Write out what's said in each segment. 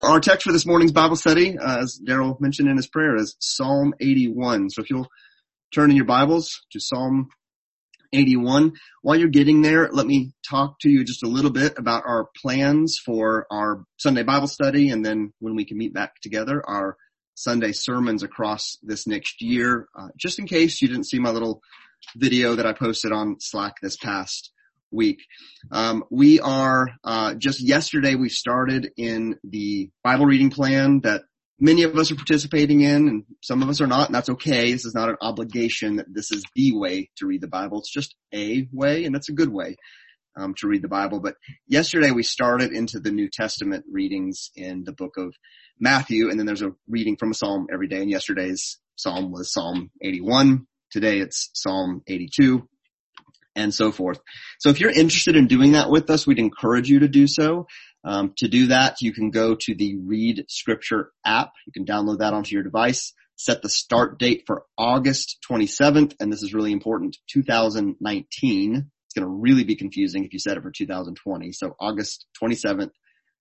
Our text for this morning's Bible study, as Daryl mentioned in his prayer, is Psalm 81. So if you'll turn in your Bibles to Psalm 81. While you're getting there, let me talk to you just a little bit about our plans for our Sunday Bible study, and then when we can meet back together, our Sunday sermons across this next year. Just in case you didn't see my little video that I posted on Slack this past week. We are, just yesterday we started in the Bible reading plan that many of us are participating in and some of us are not, and that's okay. This is not an obligation that this is the way to read the Bible. It's just a way, and that's a good way, to read the Bible. But yesterday we started into the New Testament readings in the book of Matthew, and then there's a reading from a psalm every day, and yesterday's psalm was Psalm 81. Today it's Psalm 82. And so forth. So if you're interested in doing that with us, we'd encourage you to do so. To do that, you can go to the Read Scripture app. You can download that onto your device. Set the start date for August 27th, and this is really important, 2019. It's going to really be confusing if you set it for 2020. So August 27th,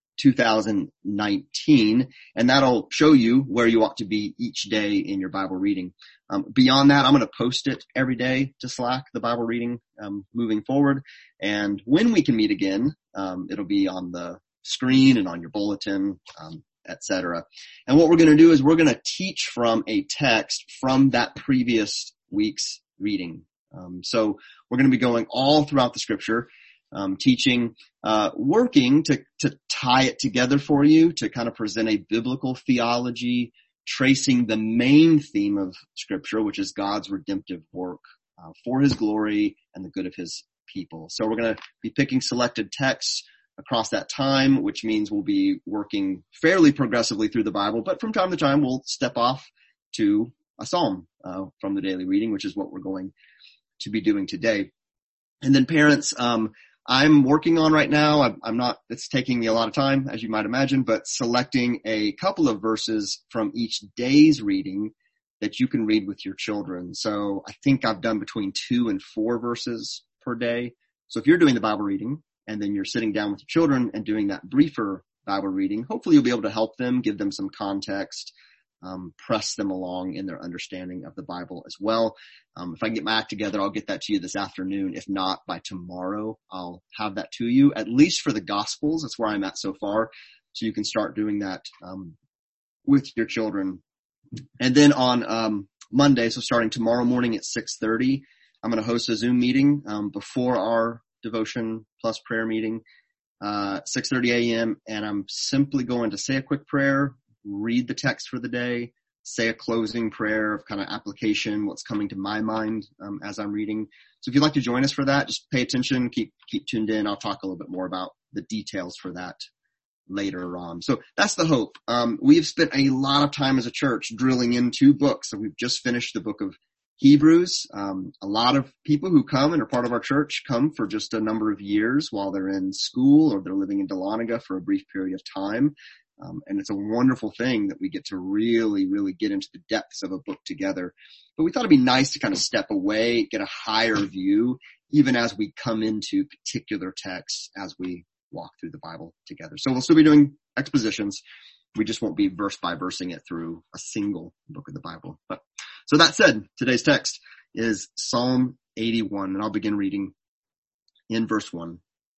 2019, and that'll show you where you ought to be each day in your Bible reading. Beyond that, I'm going to post it every day to Slack, the Bible reading, moving forward. And when we can meet again, it'll be on the screen and on your bulletin, etc. And what we're going to do is we're going to teach from a text from that previous week's reading. So we're going to be going all throughout the Scripture, teaching, working to tie it together for you, to kind of present a biblical theology, tracing the main theme of Scripture, which is God's redemptive work for His glory and the good of His people. So we're going to be picking selected texts across that time, which means we'll be working fairly progressively through the Bible, but from time to time we'll step off to a psalm from the daily reading, which is what we're going to be doing today. And then parents, I'm working on right now, it's taking me a lot of time, as you might imagine, but selecting a couple of verses from each day's reading that you can read with your children. So I think I've done between 2 and 4 verses per day. So if you're doing the Bible reading and then you're sitting down with your children and doing that briefer Bible reading, hopefully you'll be able to help them, give them some context, press them along in their understanding of the Bible as well. If I can get my act together, I'll get that to you this afternoon. If not, by tomorrow, I'll have that to you, at least for the Gospels. That's where I'm at so far. So you can start doing that with your children. And then on Monday, so starting tomorrow morning at 6:30, I'm going to host a Zoom meeting before our Devotion Plus prayer meeting, 6:30 a.m. And I'm simply going to say a quick prayer, read the text for the day, say a closing prayer of kind of application, what's coming to my mind as I'm reading. So if you'd like to join us for that, just pay attention, keep tuned in. I'll talk a little bit more about the details for that later on. So that's the hope. We've spent a lot of time as a church drilling into books. So we've just finished the book of Hebrews. A lot of people who come and are part of our church come for just a number of years while they're in school or they're living in Dahlonega for a brief period of time. And it's a wonderful thing that we get to really, really get into the depths of a book together. But we thought it'd be nice to kind of step away, get a higher view, even as we come into particular texts as we walk through the Bible together. So we'll still be doing expositions. We just won't be verse by versing it through a single book of the Bible. But so that said, today's text is Psalm 81, and I'll begin reading in verse 1.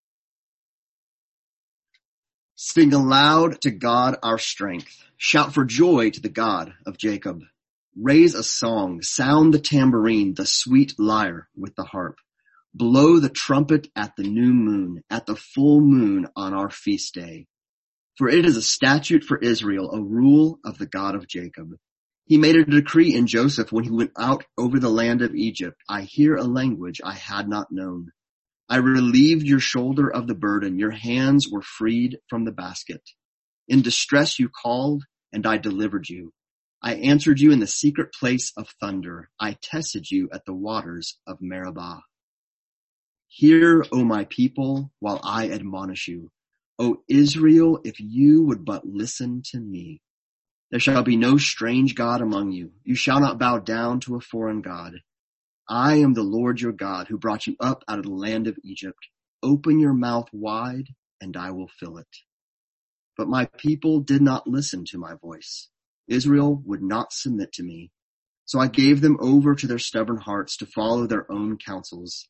Sing aloud to God our strength. Shout for joy to the God of Jacob. Raise a song, sound the tambourine, the sweet lyre with the harp. Blow the trumpet at the new moon, at the full moon on our feast day. For it is a statute for Israel, a rule of the God of Jacob. He made a decree in Joseph when he went out over the land of Egypt. I hear a language I had not known. I relieved your shoulder of the burden. Your hands were freed from the basket. In distress you called, and I delivered you. I answered you in the secret place of thunder. I tested you at the waters of Meribah. Hear, O my people, while I admonish you. O Israel, if you would but listen to me. There shall be no strange God among you. You shall not bow down to a foreign God. I am the Lord your God who brought you up out of the land of Egypt. Open your mouth wide and I will fill it. But my people did not listen to my voice. Israel would not submit to me. So I gave them over to their stubborn hearts to follow their own counsels.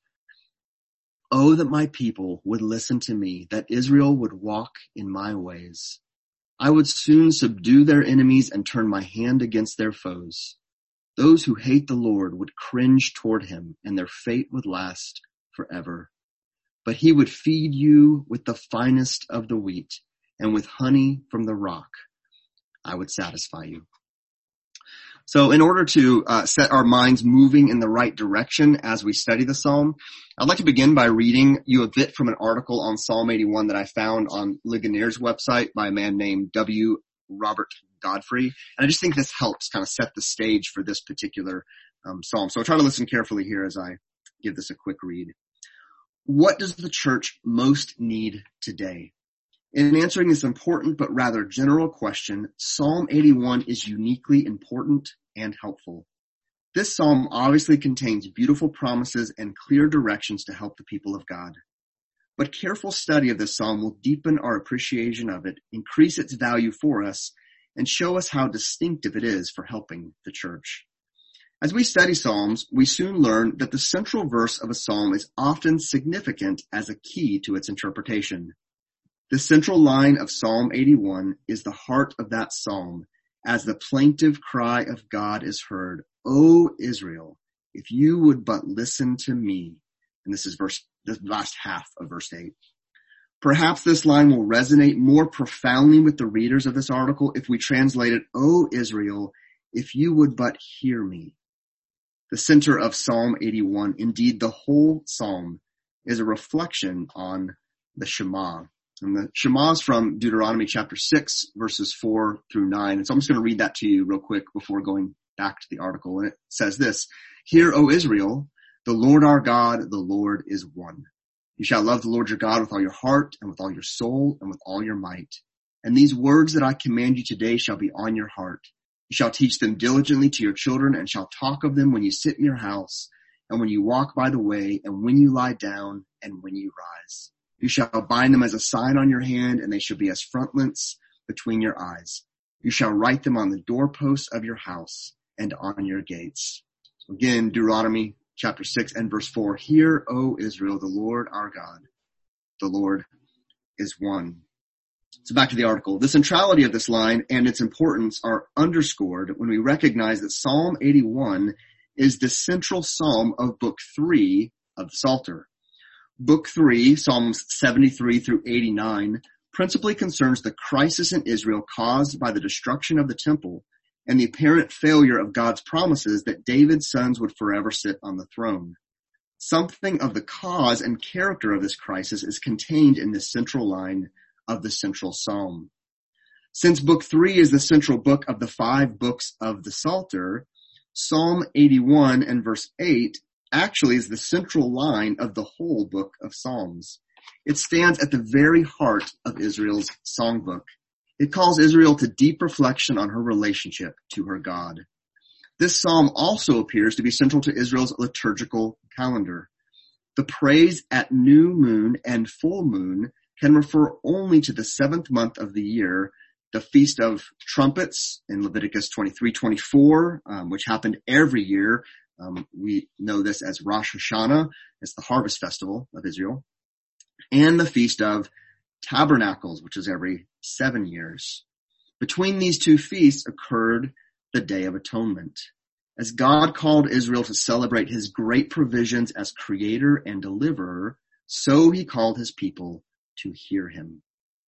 Oh, that my people would listen to me, that Israel would walk in my ways. I would soon subdue their enemies and turn my hand against their foes. Those who hate the Lord would cringe toward him, and their fate would last forever. But he would feed you with the finest of the wheat, and with honey from the rock I would satisfy you. So in order to set our minds moving in the right direction as we study the Psalm, I'd like to begin by reading you a bit from an article on Psalm 81 that I found on Ligonier's website by a man named W. Robert Godfrey. And I just think this helps kind of set the stage for this particular Psalm. So I'll try to listen carefully here as I give this a quick read. What does the church most need today? In answering this important but rather general question, Psalm 81 is uniquely important and helpful. This psalm obviously contains beautiful promises and clear directions to help the people of God. But careful study of this psalm will deepen our appreciation of it, increase its value for us, and show us how distinctive it is for helping the church. As we study Psalms, we soon learn that the central verse of a psalm is often significant as a key to its interpretation. The central line of Psalm 81 is the heart of that psalm, as the plaintive cry of God is heard, O Israel, if you would but listen to me. And this is the last half of verse 8. Perhaps this line will resonate more profoundly with the readers of this article if we translate it, O Israel, if you would but hear me. The center of Psalm 81, indeed the whole psalm, is a reflection on the Shema. And the Shema is from Deuteronomy chapter 6, verses 4 through 9. And so I'm just going to read that to you real quick before going back to the article. And it says this, Hear, O Israel, the Lord our God, the Lord is one. You shall love the Lord your God with all your heart and with all your soul and with all your might. And these words that I command you today shall be on your heart. You shall teach them diligently to your children and shall talk of them when you sit in your house and when you walk by the way and when you lie down and when you rise. You shall bind them as a sign on your hand, and they shall be as frontlets between your eyes. You shall write them on the doorposts of your house and on your gates. So again, Deuteronomy chapter 6 and verse 4. Hear, O Israel, the Lord our God, the Lord is one. So back to the article. The centrality of this line and its importance are underscored when we recognize that Psalm 81 is the central psalm of Book 3 of the Psalter. Book 3, Psalms 73 through 89, principally concerns the crisis in Israel caused by the destruction of the temple and the apparent failure of God's promises that David's sons would forever sit on the throne. Something of the cause and character of this crisis is contained in this central line of the central psalm. Since Book 3 is the central book of the 5 books of the Psalter, Psalm 81 and verse 8 actually is the central line of the whole book of Psalms. It stands at the very heart of Israel's songbook. It calls Israel to deep reflection on her relationship to her God. This psalm also appears to be central to Israel's liturgical calendar. The praise at new moon and full moon can refer only to the 7th month of the year, the Feast of Trumpets in Leviticus 23-24, which happened every year. We know this as Rosh Hashanah. It's the harvest festival of Israel. And the Feast of Tabernacles, which is every 7 years. Between these two feasts occurred the Day of Atonement. As God called Israel to celebrate his great provisions as creator and deliverer, so he called his people to hear him.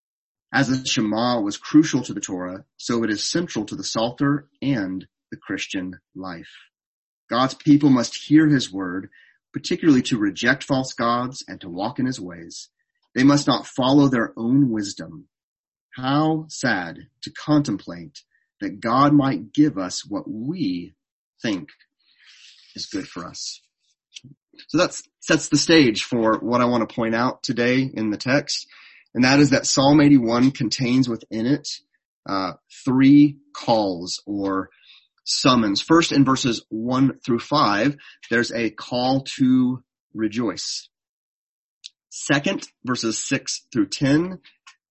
As the Shema was crucial to the Torah, so it is central to the Psalter and the Christian life. God's people must hear his word, particularly to reject false gods and to walk in his ways. They must not follow their own wisdom. How sad to contemplate that God might give us what we think is good for us. So that sets the stage for what I want to point out today in the text, and that is that Psalm 81 contains within it 3 calls or summons. First, in verses 1 through 5, there's a call to rejoice. Second, verses 6 through 10,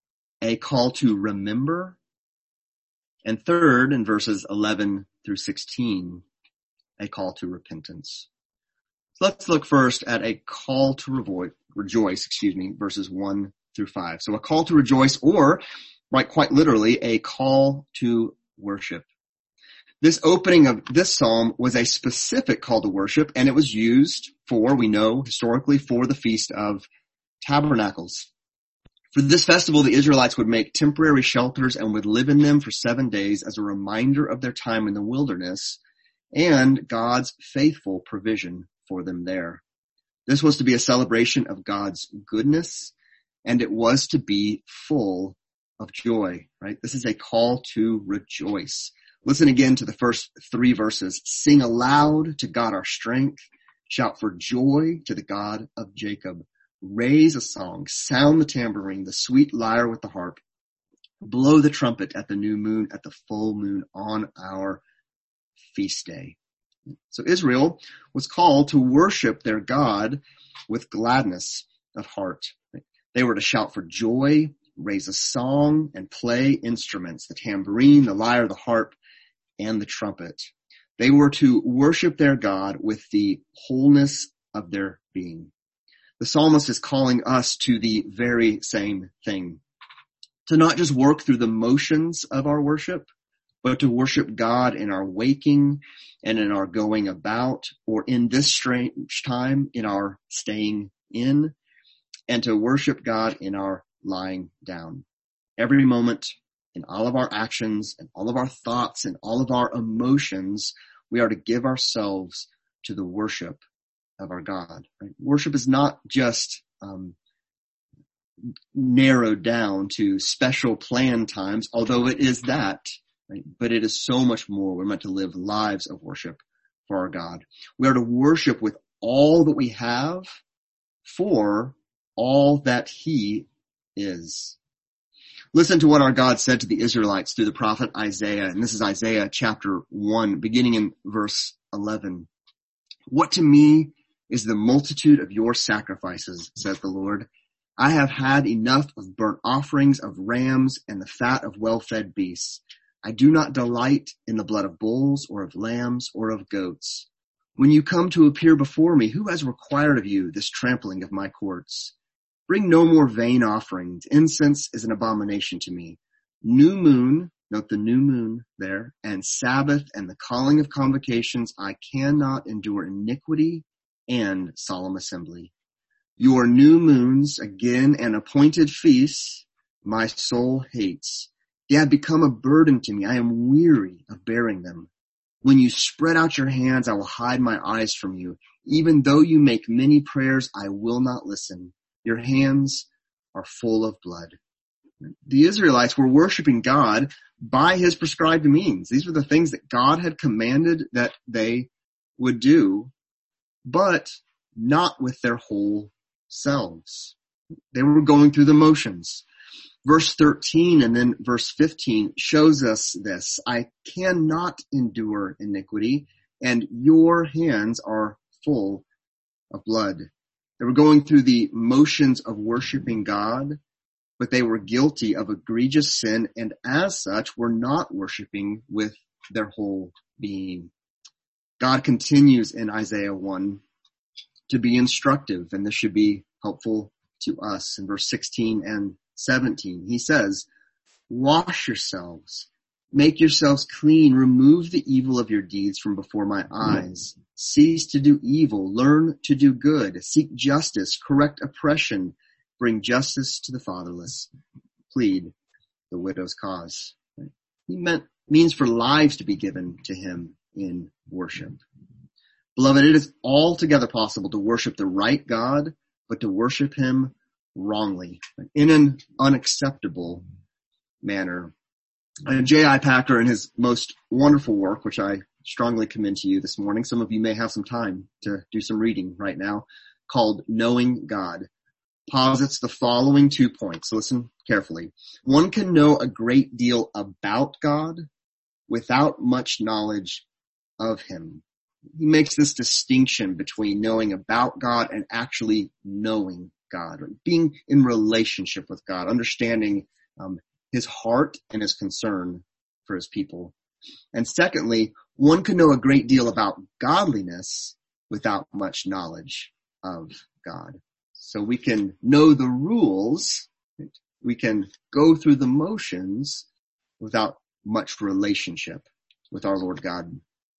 a call to remember. And third, in verses 11 through 16, a call to repentance. So let's look first at a call to rejoice, verses 1 through 5. So a call to rejoice, or quite literally, a call to worship. This opening of this psalm was a specific call to worship, and it was used for, we know historically, for the Feast of Tabernacles. For this festival, the Israelites would make temporary shelters and would live in them for 7 days as a reminder of their time in the wilderness and God's faithful provision for them there. This was to be a celebration of God's goodness, and it was to be full of joy, right? This is a call to rejoice. Listen again to the first 3 verses. Sing aloud to God our strength. Shout for joy to the God of Jacob. Raise a song. Sound the tambourine, the sweet lyre with the harp. Blow the trumpet at the new moon, at the full moon on our feast day. So Israel was called to worship their God with gladness of heart. They were to shout for joy, raise a song, and play instruments, the tambourine, the lyre, the harp, and the trumpet. They were to worship their God with the wholeness of their being. The psalmist is calling us to the very same thing, to not just work through the motions of our worship, but to worship God in our waking and in our going about, or in this strange time, in our staying in, and to worship God in our lying down. Every moment, in all of our actions and all of our thoughts and all of our emotions, we are to give ourselves to the worship of our God. Right? Worship is not just narrowed down to special planned times, although it is that, right? But it is so much more. We're meant to live lives of worship for our God. We are to worship with all that we have for all that He is. Listen to what our God said to the Israelites through the prophet Isaiah, and this is Isaiah chapter 1, beginning in verse 11. What to me is the multitude of your sacrifices, says the Lord. I have had enough of burnt offerings of rams and the fat of well-fed beasts. I do not delight in the blood of bulls or of lambs or of goats. When you come to appear before me, who has required of you this trampling of my courts? Bring no more vain offerings. Incense is an abomination to me. New moon, note the new moon there, and Sabbath and the calling of convocations, I cannot endure iniquity and solemn assembly. Your new moons, again, and appointed feasts, my soul hates. They have become a burden to me. I am weary of bearing them. When you spread out your hands, I will hide my eyes from you. Even though you make many prayers, I will not listen. Your hands are full of blood. The Israelites were worshiping God by His prescribed means. These were the things that God had commanded that they would do, but not with their whole selves. They were going through the motions. Verse 13 and then verse 15 shows us this. I cannot endure iniquity, and your hands are full of blood. They were going through the motions of worshiping God, but they were guilty of egregious sin, and as such were not worshiping with their whole being. God continues in Isaiah 1 to be instructive, and this should be helpful to us. In verse 16 and 17, He says, wash yourselves, make yourselves clean, remove the evil of your deeds from before my eyes. Cease to do evil, learn to do good, seek justice, correct oppression, bring justice to the fatherless, plead the widow's cause. He means for lives to be given to Him in worship. Beloved, it is altogether possible to worship the right God, but to worship Him wrongly, in an unacceptable manner. J.I. Packer, in his most wonderful work, which I strongly commend to you this morning, some of you may have some time to do some reading right now, called Knowing God, posits the following 2 points. Listen carefully. One can know a great deal about God without much knowledge of Him. He makes this distinction between knowing about God and actually knowing God, being in relationship with God, understanding his heart and his concern for his people. And secondly, one can know a great deal about godliness without much knowledge of God. So we can know the rules, we can go through the motions without much relationship with our Lord God.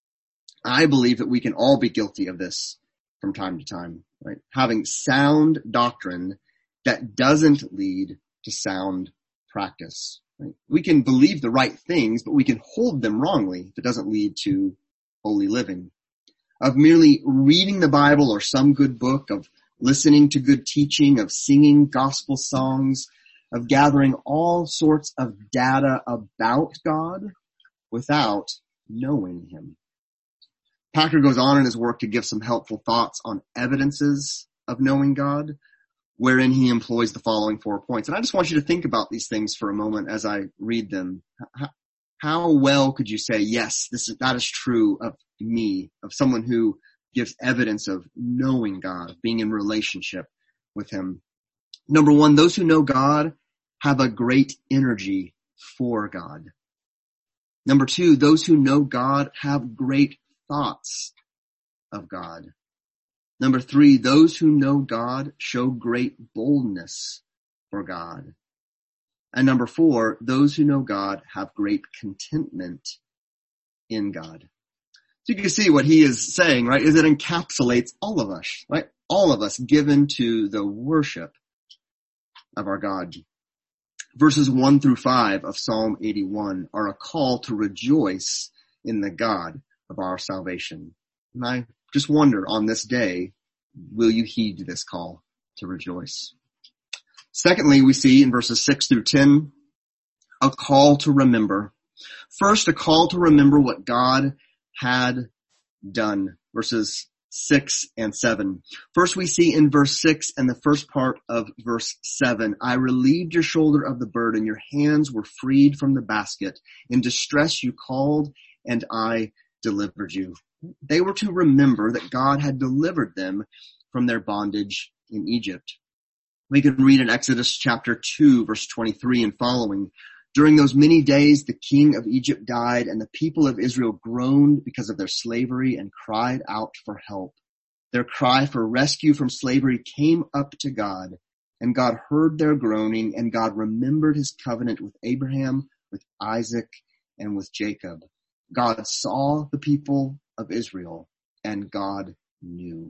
I believe that we can all be guilty of this from time to time, right? Having sound doctrine that doesn't lead to sound practice. Right? We can believe the right things, but we can hold them wrongly if it doesn't lead to holy living. Of merely reading the Bible or some good book, of listening to good teaching, of singing gospel songs, of gathering all sorts of data about God without knowing him. Packer goes on in his work to give some helpful thoughts on evidences of knowing God, wherein he employs the following 4 points. And I just want you to think about these things for a moment as I read them. How well could you say, yes, that is true of me, of someone who gives evidence of knowing God, being in relationship with him? Number one, those who know God have a great energy for God. Number two, those who know God have great thoughts of God. Number three, those who know God show great boldness for God. And number four, those who know God have great contentment in God. So you can see what he is saying, right, is it encapsulates all of us, right? All of us given to the worship of our God. Verses 1 through 5 of Psalm 81 are a call to rejoice in the God of our salvation. And I just wonder on this day, will you heed this call to rejoice? Secondly, we see in verses 6 through 10, a call to remember. First, a call to remember what God had done. Verses 6 and 7. First, we see in verse 6 and the first part of verse 7, I relieved your shoulder of the burden. Your hands were freed from the basket. In distress you called, and I delivered you. They were to remember that God had delivered them from their bondage in Egypt. We can read in Exodus chapter 2, verse 23 and following. During those many days, the king of Egypt died, and the people of Israel groaned because of their slavery and cried out for help. Their cry for rescue from slavery came up to God, and God heard their groaning, and God remembered his covenant with Abraham, with Isaac, and with Jacob. God saw the people of Israel, and God knew.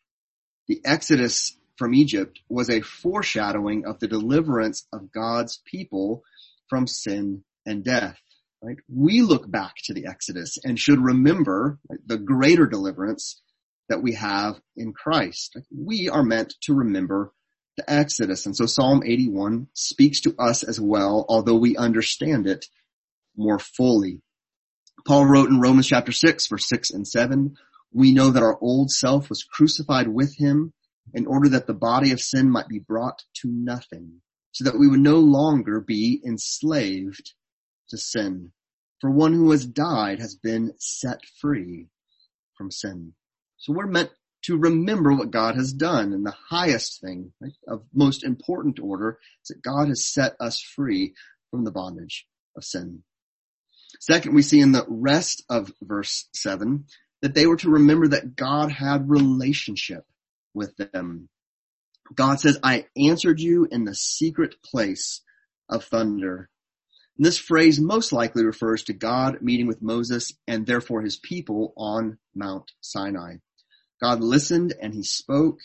The Exodus from Egypt was a foreshadowing of the deliverance of God's people from sin and death. Right? We look back to the Exodus and should remember the greater deliverance that we have in Christ. We are meant to remember the Exodus. And so Psalm 81 speaks to us as well, although we understand it more fully. Paul wrote in Romans chapter 6, verse 6 and 7, we know that our old self was crucified with him in order that the body of sin might be brought to nothing, so that we would no longer be enslaved to sin. For one who has died has been set free from sin. So we're meant to remember what God has done. And the highest thing, right, of most important order, is that God has set us free from the bondage of sin. Second, we see in the rest of verse 7 that they were to remember that God had relationship with them. God says, I answered you in the secret place of thunder. And this phrase most likely refers to God meeting with Moses and therefore his people on Mount Sinai. God listened and he spoke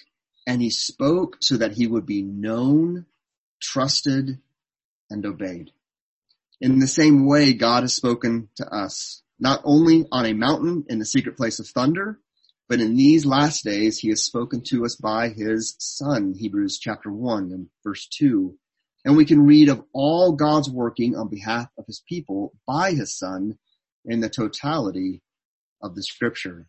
so that he would be known, trusted, and obeyed. In the same way, God has spoken to us, not only on a mountain in the secret place of thunder, but in these last days, he has spoken to us by his Son, Hebrews chapter 1 and verse 2. And we can read of all God's working on behalf of his people by his Son in the totality of the scripture.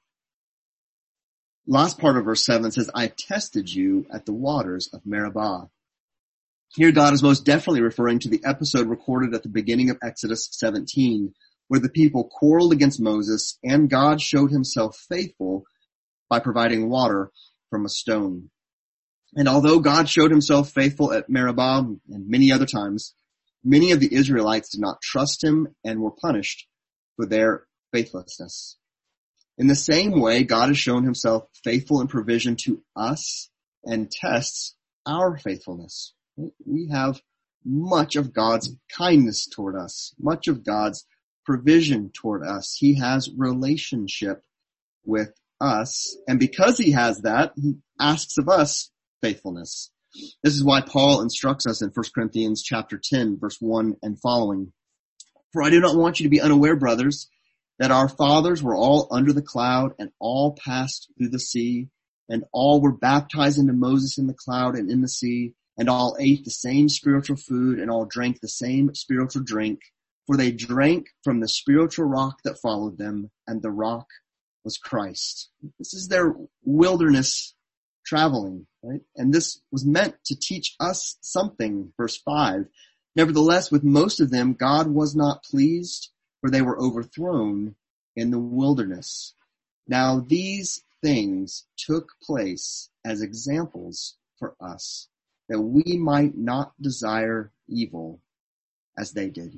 Last part of verse 7 says, I tested you at the waters of Meribah. Here God is most definitely referring to the episode recorded at the beginning of Exodus 17, where the people quarreled against Moses and God showed himself faithful by providing water from a stone. And although God showed himself faithful at Meribah and many other times, Many of the Israelites did not trust him and were punished for their faithlessness. In the same way, God has shown himself faithful in provision to us and tests our faithfulness. We have much of God's kindness toward us, much of God's provision toward us. He has relationship with us, and because he has that, he asks of us faithfulness. This is why Paul instructs us in 1 Corinthians chapter 10, verse 1 and following. For I do not want you to be unaware, brothers, that our fathers were all under the cloud and all passed through the sea, and all were baptized into Moses in the cloud and in the sea, and all ate the same spiritual food and all drank the same spiritual drink, for they drank from the spiritual rock that followed them, and the rock was Christ. This is their wilderness traveling, right? And this was meant to teach us something, verse 5. Nevertheless, with most of them, God was not pleased, for they were overthrown in the wilderness. Now these things took place as examples for us, that we might not desire evil as they did.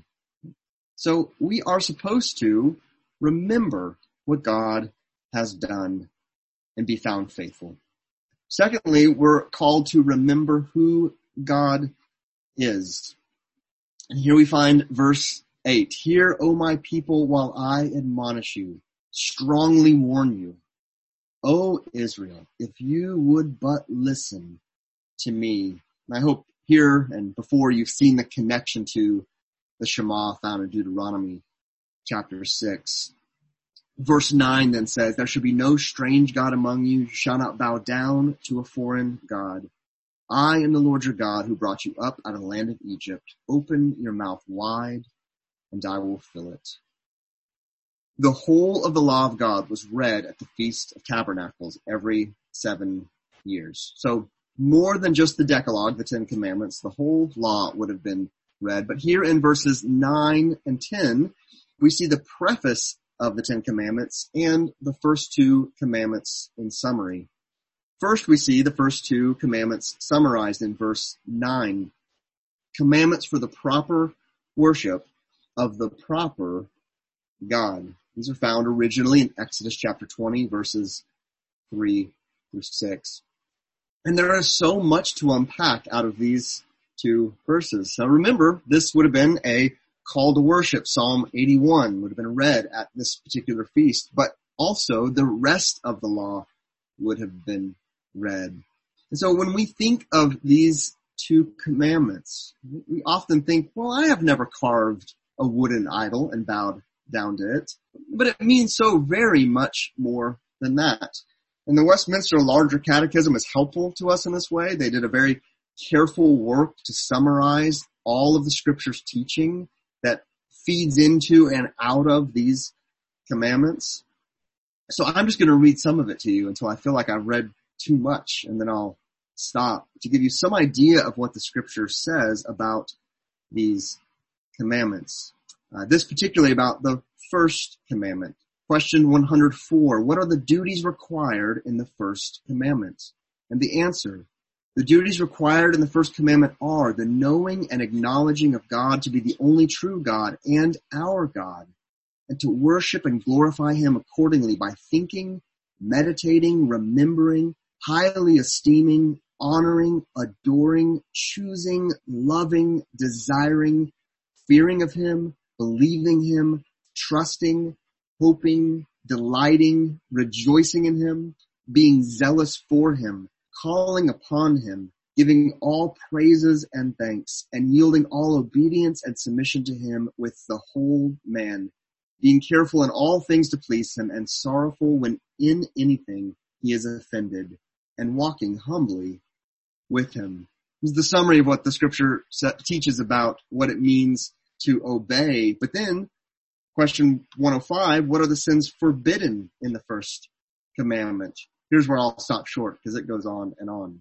So we are supposed to remember what God has done and be found faithful. Secondly, we're called to remember who God is. And here we find verse 8. Hear, O my people, while I admonish you, strongly warn you. O Israel, if you would but listen to me. And I hope here and before you've seen the connection to the Shema found in Deuteronomy chapter 6. Verse 9 then says, there shall be no strange God among you. You shall not bow down to a foreign God. I am the Lord your God who brought you up out of the land of Egypt. Open your mouth wide and I will fill it. The whole of the law of God was read at the Feast of Tabernacles every 7 years. So more than just the Decalogue, the 10 Commandments, the whole law would have been read. But here in verses 9 and 10, we see the preface of the 10 Commandments and the first 2 commandments in summary. First, we see the first 2 commandments summarized in verse 9. Commandments for the proper worship of the proper God. These are found originally in Exodus chapter 20, verses 3 through 6. And there is so much to unpack out of these 2 verses. So remember, this would have been a call to worship. Psalm 81 would have been read at this particular feast, but also the rest of the law would have been read. And so when we think of these 2 commandments, we often think, well, I have never carved a wooden idol and bowed down to it. But it means so very much more than that. And the Westminster Larger Catechism is helpful to us in this way. They did a very careful work to summarize all of the scripture's teaching that feeds into and out of these commandments. So I'm just going to read some of it to you until I feel like I've read too much, and then I'll stop to give you some idea of what the scripture says about these commandments. This particularly about the first commandment. Question 104, what are the duties required in the first commandment? And the answer, the duties required in the first commandment are the knowing and acknowledging of God to be the only true God and our God, and to worship and glorify him accordingly by thinking, meditating, remembering, highly esteeming, honoring, adoring, choosing, loving, desiring, fearing of him, believing him, trusting, hoping, delighting, rejoicing in him, being zealous for him, calling upon him, giving all praises and thanks, and yielding all obedience and submission to him with the whole man, being careful in all things to please him, and sorrowful when in anything he is offended, and walking humbly with him. This is the summary of what the scripture teaches about what it means to obey. But then, question 105, what are the sins forbidden in the first commandment? Here's where I'll stop short because it goes on and on.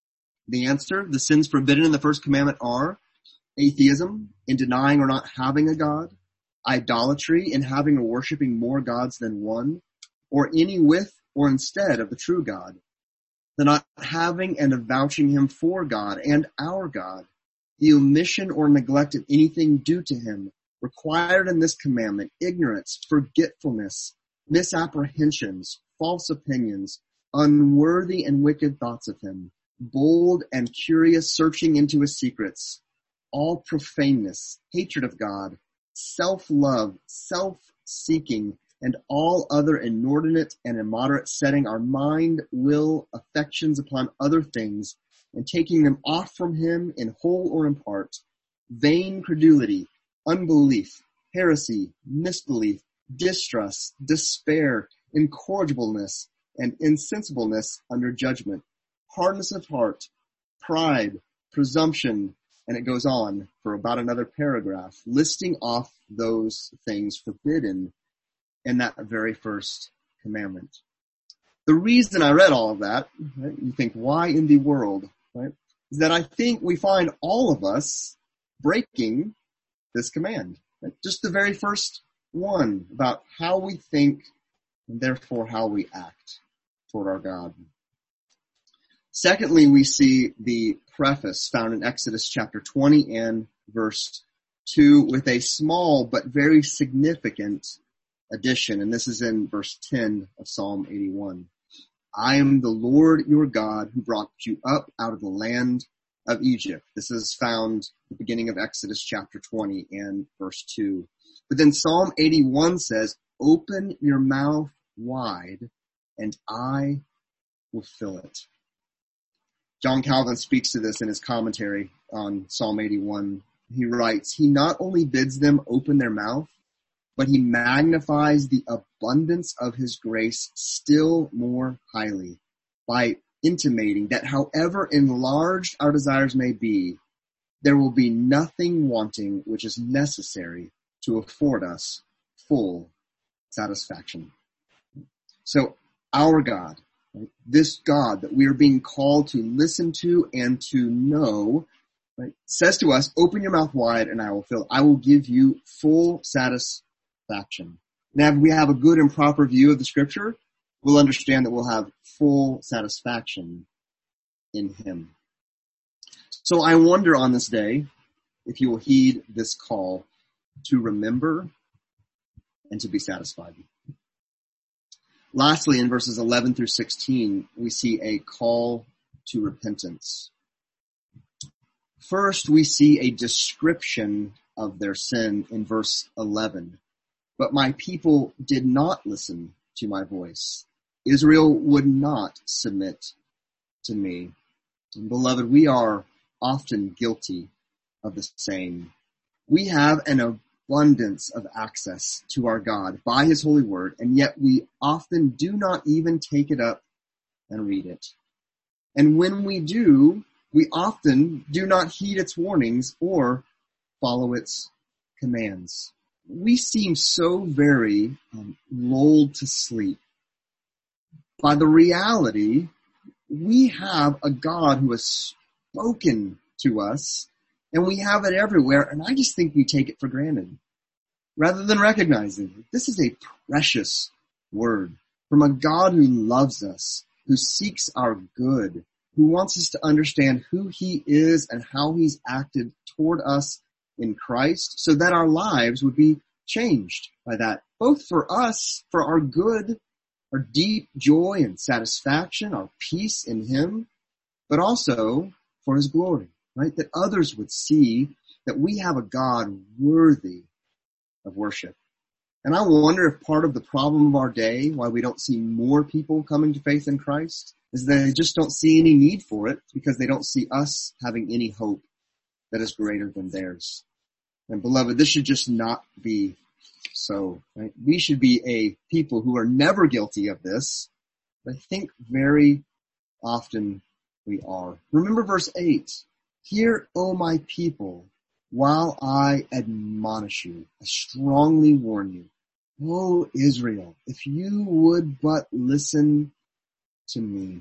The answer, the sins forbidden in the first commandment are atheism, in denying or not having a God, idolatry, in having or worshiping more gods than one, or any with or instead of the true God, the not having and avouching him for God and our God, the omission or neglect of anything due to him, required in this commandment, ignorance, forgetfulness, misapprehensions, false opinions, unworthy and wicked thoughts of him, bold and curious searching into his secrets, all profaneness, hatred of God, self-love, self-seeking, and all other inordinate and immoderate setting our mind, will, affections upon other things, and taking them off from him in whole or in part, vain credulity, unbelief, heresy, misbelief, distrust, despair, incorrigibleness, and insensibleness under judgment, hardness of heart, pride, presumption, and it goes on for about another paragraph, listing off those things forbidden in that very first commandment. The reason I read all of that, right, you think, why in the world, right, is that I think we find all of us breaking this command. Right? Just the very first one about how we think and therefore how we act toward our God. Secondly, we see the preface found in Exodus chapter 20 and verse 2 with a small but very significant addition, and this is in verse 10 of Psalm 81. I am the Lord your God who brought you up out of the land of Egypt. This is found at the beginning of Exodus chapter 20 and verse 2. But then Psalm 81 says, open your mouth wide and I will fill it. John Calvin speaks to this in his commentary on Psalm 81. He writes, he not only bids them open their mouth, but he magnifies the abundance of his grace still more highly by intimating that however enlarged our desires may be, there will be nothing wanting which is necessary to afford us full satisfaction. So our God, right, this God that we are being called to listen to and to know, right, says to us, open your mouth wide and I will fill it. I will give you full satisfaction. Now, if we have a good and proper view of the scripture, we'll understand that we'll have full satisfaction in him. So I wonder on this day if you will heed this call to remember and to be satisfied. Lastly, in verses 11 through 16, we see a call to repentance. First, we see a description of their sin in verse 11. But my people did not listen to my voice. Israel would not submit to me. And beloved, we are often guilty of the same. We have an abundance of access to our God by his holy word, and yet we often do not even take it up and read it. And when we do, we often do not heed its warnings or follow its commands. We seem so very lulled to sleep by the reality we have a God who has spoken to us, and we have it everywhere, and I just think we take it for granted rather than recognizing this is a precious word from a God who loves us, who seeks our good, who wants us to understand who he is and how he's acted toward us in Christ so that our lives would be changed by that, both for us, for our good, our deep joy and satisfaction, our peace in him, but also for his glory, right? That others would see that we have a God worthy of worship. And I wonder if part of the problem of our day, why we don't see more people coming to faith in Christ, is that they just don't see any need for it because they don't see us having any hope that is greater than theirs. And beloved, this should just not be so, right? We should be a people who are never guilty of this, but I think very often we are. Remember verse 8. Hear, O my people, while I admonish you. I strongly warn you. O Israel, if you would but listen to me.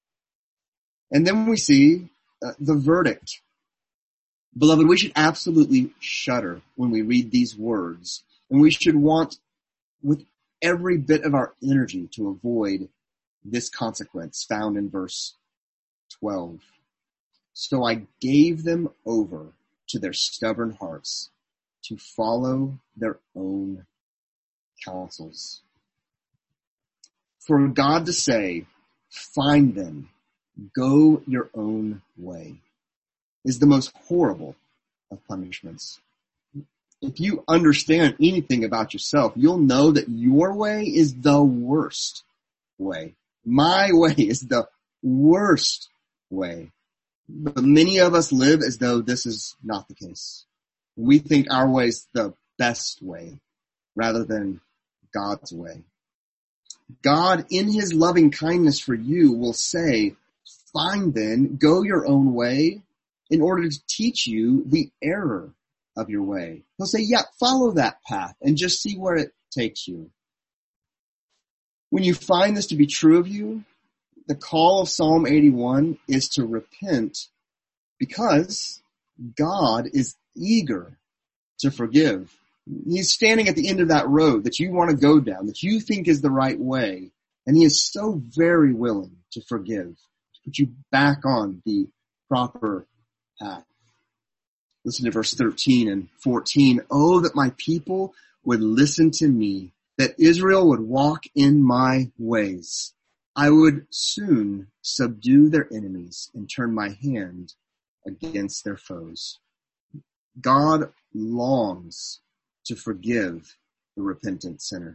And then we see the verdict. Beloved, we should absolutely shudder when we read these words, and we should want with every bit of our energy to avoid this consequence found in verse 12. So I gave them over to their stubborn hearts to follow their own counsels. For God to say, find them, go your own way, is the most horrible of punishments. If you understand anything about yourself, you'll know that your way is the worst way. My way is the worst way. But many of us live as though this is not the case. We think our way is the best way rather than God's way. God, in his loving kindness for you, will say, find then, go your own way, in order to teach you the error of your way. He'll say, yeah, follow that path and just see where it takes you. When you find this to be true of you, the call of Psalm 81 is to repent because God is eager to forgive. He's standing at the end of that road that you want to go down, that you think is the right way, and he is so very willing to forgive, to put you back on the proper path. Listen to verse 13 and 14. Oh, that my people would listen to me, that Israel would walk in my ways. I would soon subdue their enemies and turn my hand against their foes. God longs to forgive the repentant sinner.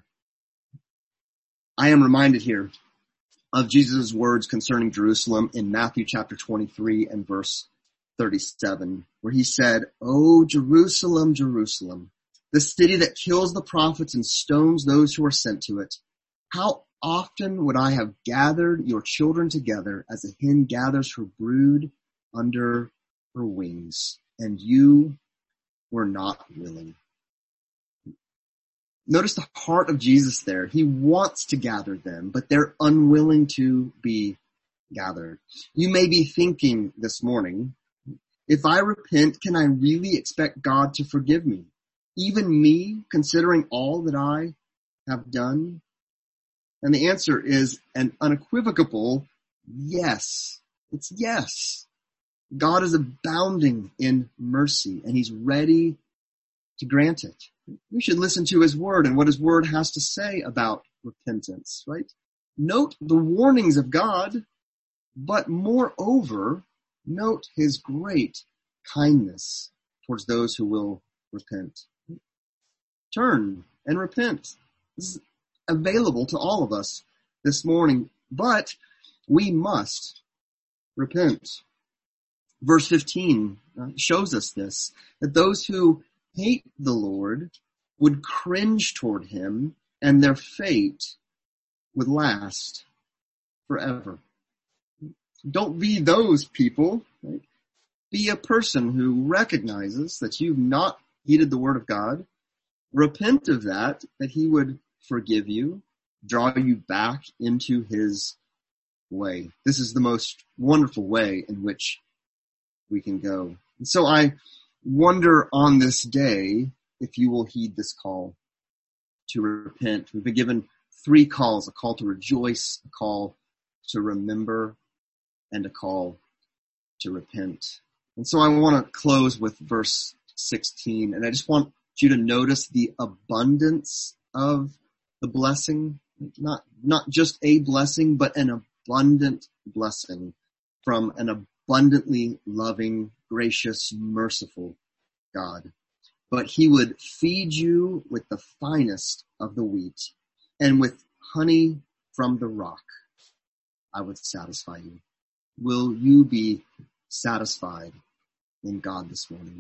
I am reminded here of Jesus' words concerning Jerusalem in Matthew chapter 23 and verse 37, where he said, "O Jerusalem, Jerusalem, the city that kills the prophets and stones those who are sent to it. How often would I have gathered your children together as a hen gathers her brood under her wings, and you were not willing." Notice the heart of Jesus there. He wants to gather them, but they're unwilling to be gathered. You may be thinking this morning, if I repent, can I really expect God to forgive me? Even me, considering all that I have done? And the answer is an unequivocal yes. It's yes. God is abounding in mercy, and he's ready to grant it. We should listen to his word and what his word has to say about repentance, right? Note the warnings of God, but moreover, note his great kindness towards those who will repent. Turn and repent. This is available to all of us this morning, but we must repent. Verse 15 shows us this, that those who hate the Lord would cringe toward him, and their fate would last forever. Don't be those people. Right? Be a person who recognizes that you've not heeded the word of God. Repent of that he would forgive you, draw you back into his way. This is the most wonderful way in which we can go. And so I wonder on this day if you will heed this call to repent. We've been given 3 calls: a call to rejoice, a call to remember, and a call to repent. And so I want to close with verse 16, and I just want you to notice the abundance of the blessing, not just a blessing, but an abundant blessing from an abundantly loving, gracious, merciful God. But he would feed you with the finest of the wheat, and with honey from the rock I would satisfy you. Will you be satisfied in God this morning?